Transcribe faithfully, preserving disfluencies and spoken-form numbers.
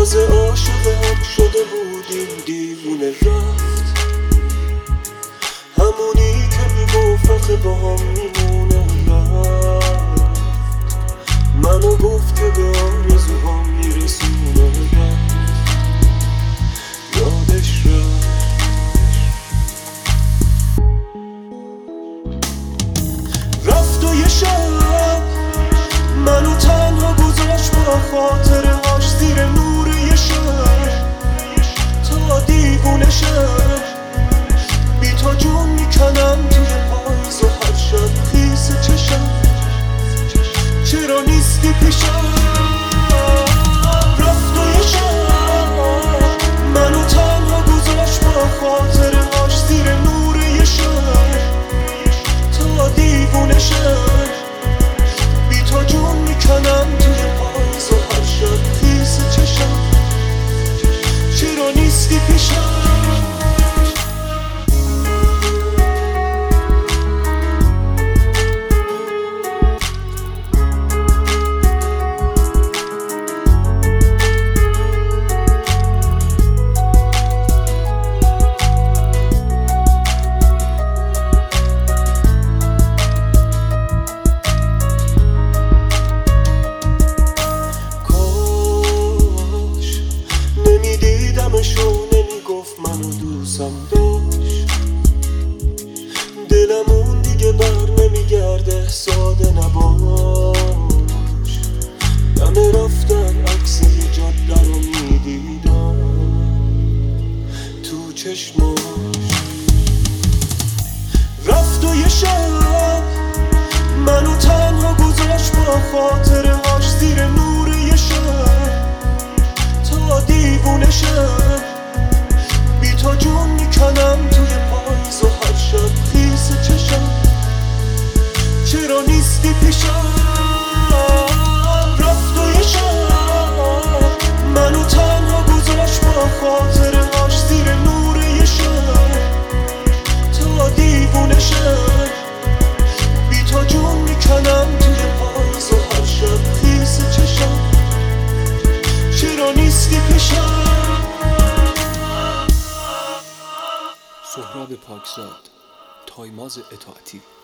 تازه عاشق هم شده بودیم، دیوونه رفت. همونی که میگفت آخه با هم میمونه رفت. منو گفت که به آرزوهام میرسونه رفت. یادش رفت. رفت و یه شب منو تنها گذاشت با خاطرهاش زیر نور یه شب تا دیوونه شب. بی تو جون میکنم توی پاییز و هر شب خیس چشم چرا نیستی پیشم. رفت و یه شب منو تنها گذاشت با خاطرهاش زیر نور یه شب تا دیوونه شب. بی تو جون میکنم توی پاییز و هر شب خیس چشم چرا نیستی پیشم. نمیدیدمشو نمیگفت منو دوستم داشت. دلم اون دیگه بر نمیگرده ساده نباش. دم رفتن عکس یه جاده رو میدیدم تو چشماش. رفت و یه شب منو تنها گذاشت با خاطرهاش زیر نور یه شب تا دیوونه شب. بی تو جون میکنم توی پاییز و هر شب خیس چشم چرا نیستی پیشم. رفت و یه شب منو تنها گذاشت با خاطرهاش زیر نور یه شب تا دیوونه شب. بی تو جون میکنم توی پاییز و هر شب خیس چشم چرا نیستی پیشم. سهراب پاکزاد، تایماز اطاعتی.